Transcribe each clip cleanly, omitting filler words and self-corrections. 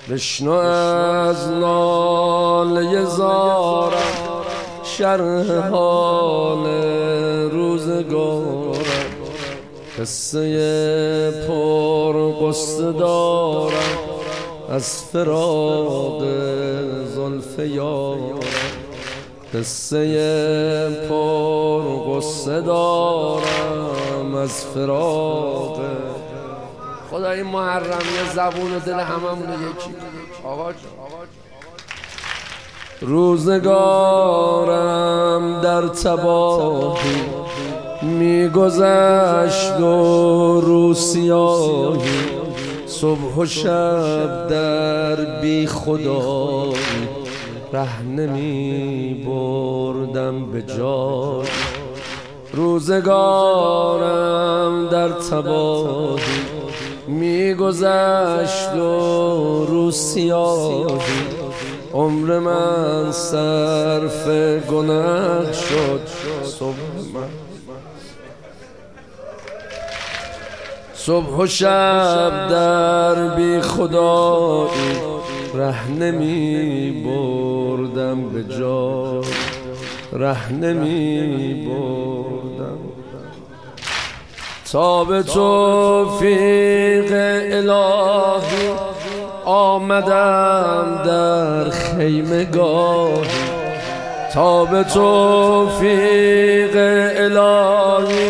بشنو از ناله زارم شرح حال روزگارم، قصه پر قصه دارم از فراق زلف یارم، قصه پر قصه دارم از فراق. خدا این محرمیه زبون و دل هممون یکی. آقا روزگارم در تباهی میگذشت و روسیاهی، صبح و شب در بی خدایی ره نمی بردم به جای. روزگارم در تباهی میگذشت و روسیاهی، عمر من صرف گناه شد. صبح و شب در بی خدایی ره نمی بردم به جای، ره نمی بردم تا به توفیق الهی آمدم در خیمگاهی، تا به توفیق الهی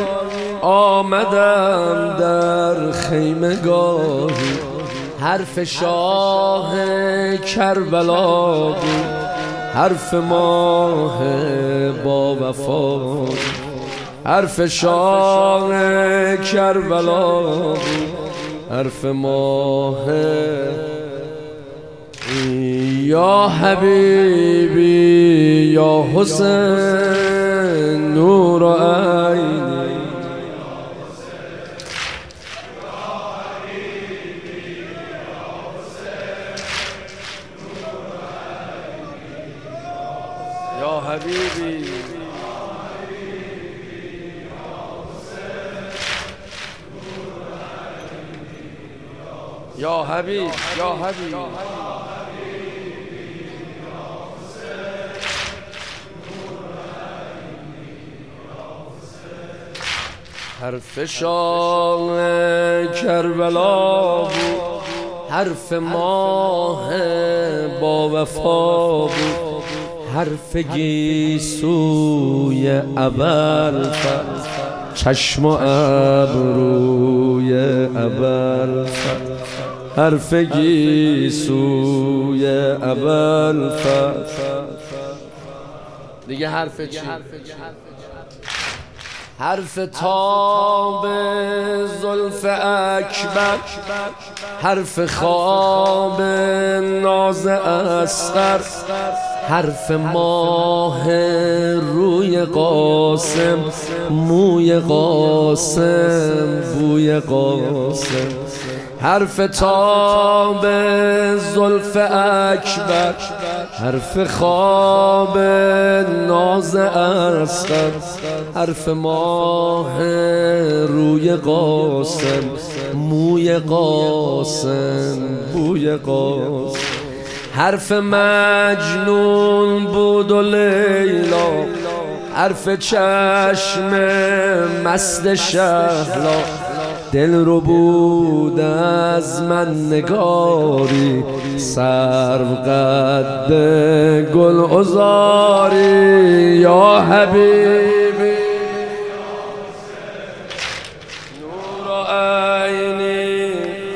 آمدم در خیمگاهی. حرف شاه کربلا بود، حرف ماه با وفا، حرف شاه کربلا بود، حرف ماه. یا حبیبی یا حسین نور عینی، یا حبیبی یا حبیب یا حبیب حرف شاه کربلا بود، حرف ماه با وفا بود، حرف گیسوی ابوالفضل، چشم و ابروی ابوالفضل، حرف گیسوی ابوالفضل. دیگه حرف چی؟ حرف تاب زلف اکبر، حرف خواب ناز اصغر، حرف ماه روی قاسم، موی قاسم، بوی قاسم، حرف تاب زلف اکبر، حرف خواب ناز اصغر، حرف ماه روی قاسم، موی قاسم، بوی قاسم، حرف مجنون بود و لیلا، حرف چشم مست شهلا، دل رو بود از من نگاری، سرو قد گل عذاری. یا حبیبی نور عینی،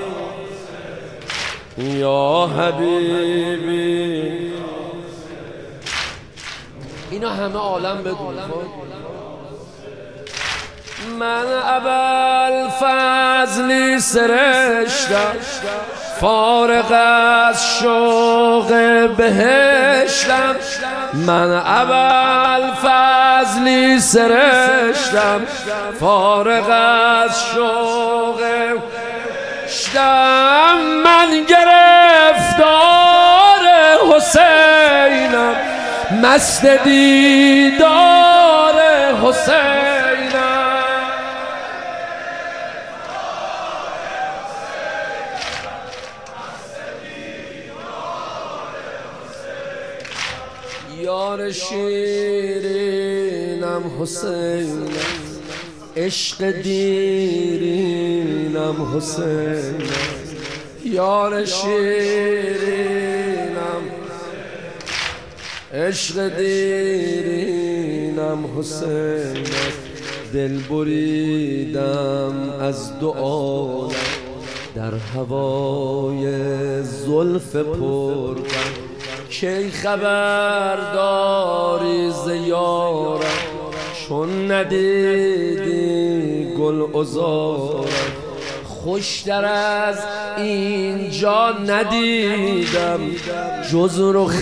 یا حبیبی. اینا همه عالم بدونه. من ابوالفضلی سرشتم، فارغ از شوق بهشتم. من ابوالفضلی سرشتم، فارغ از شوق بهشتم. من گرفتار حسینم، مست دیدار حسینم. یار شیرینم حسین، عشق دیرینم حسین، یار شیرینم عشق دیرینم حسین، دل بریدم از دو عالم در هوای زلف پرغم، کی خبر داری ز یارم چون ندیدی گل عذارم، خوشتر از اینجا ندیدم جز رخ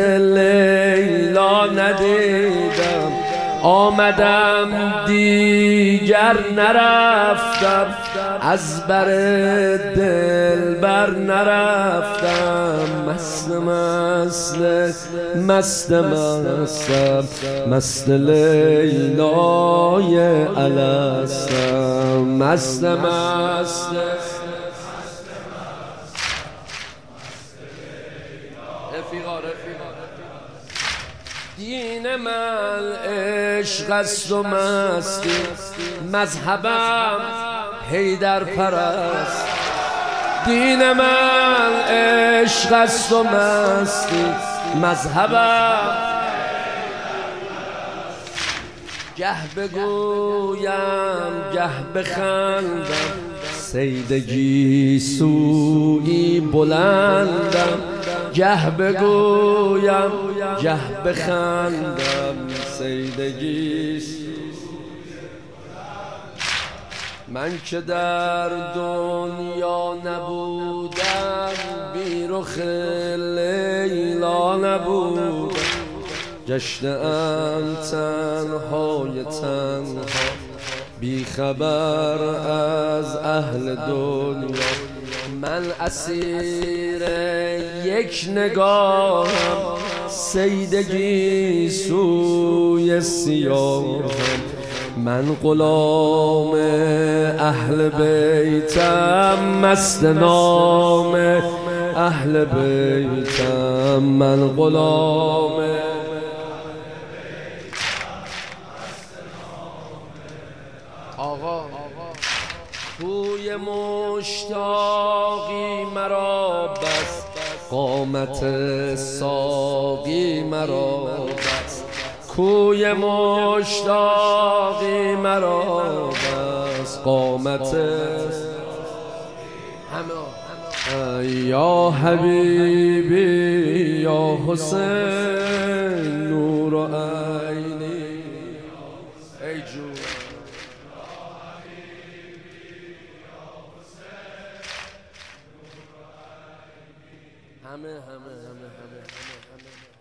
لیلا ندیدم، آمدم دیگر نرفتم از بر دلبر نرفتم، مست لیلای الستم، مست دین من عشق است و مستی، مذهبم حیدر پرست، دین من عشق است و مستی، مذهبم گه بگویم گه بخندم، صید گیسویی بلندم، گه بگویم گه بخندم، صید گیسویی. من که در دنیا نبودم بی رخ لیلا نبودم، گشتم تنهای تنها بی خبر از اهل دنیا، من اسیر یک نگاهم صید گیسوی سیاهم، من غلام اهل بیتم مست نام اهل بیتم، من غلام آقا کوی مشتاقی مرا بس، قامت ساقی مرا بس، کوی مشتاقی مرا بس، قامت یا حبیبی یا حسین نور عینی، ای جون همه